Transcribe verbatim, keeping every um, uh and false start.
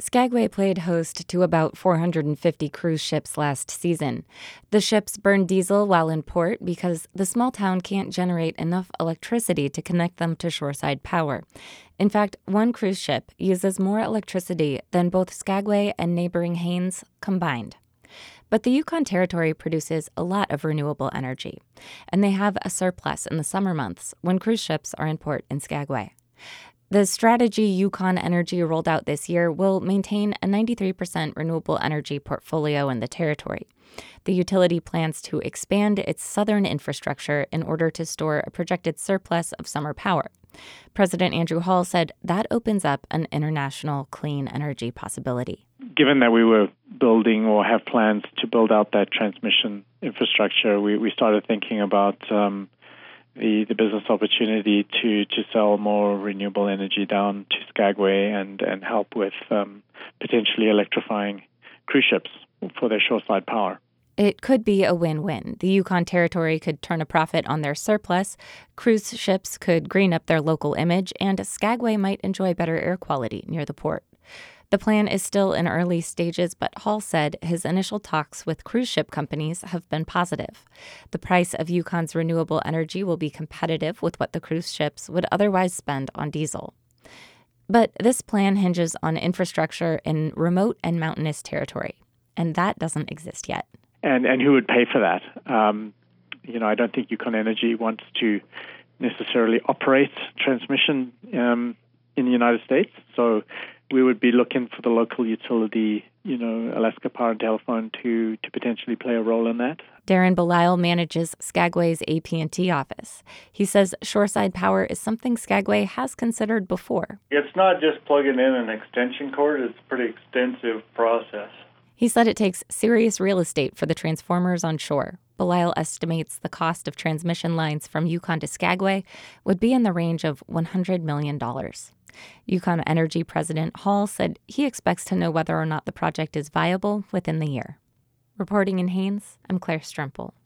Skagway played host to about four hundred fifty cruise ships last season. The ships burn diesel while in port because the small town can't generate enough electricity to connect them to shoreside power. In fact, one cruise ship uses more electricity than both Skagway and neighboring Haines combined. But the Yukon Territory produces a lot of renewable energy, and they have a surplus in the summer months when cruise ships are in port in Skagway. The strategy Yukon Energy rolled out this year will maintain a ninety-three percent renewable energy portfolio in the territory. The utility plans to expand its southern infrastructure in order to store a projected surplus of summer power. President Andrew Hall said that opens up an international clean energy possibility. Given that we were building or have plans to build out that transmission infrastructure, we, we started thinking about um, the, the business opportunity to, to sell more renewable energy down to Skagway and, and help with um, potentially electrifying cruise ships for their shoreside power. It could be a win-win. The Yukon Territory could turn a profit on their surplus, cruise ships could green up their local image, and Skagway might enjoy better air quality near the port. The plan is still in early stages, but Hall said his initial talks with cruise ship companies have been positive. The price of Yukon's renewable energy will be competitive with what the cruise ships would otherwise spend on diesel. But this plan hinges on infrastructure in remote and mountainous territory, and that doesn't exist yet. And and who would pay for that? Um, you know, I don't think Yukon Energy wants to necessarily operate transmission um, in the United States, so we would be looking for the local utility, you know, Alaska Power and Telephone, to, to potentially play a role in that. Darren Belisle manages Skagway's A P and T office. He says shoreside power is something Skagway has considered before. It's not just plugging in an extension cord. It's a pretty extensive process. He said it takes serious real estate for the transformers on shore. Belisle estimates the cost of transmission lines from Yukon to Skagway would be in the range of one hundred million dollars. Yukon Energy President Hall said he expects to know whether or not the project is viable within the year. Reporting in Haines, I'm Claire Strempel.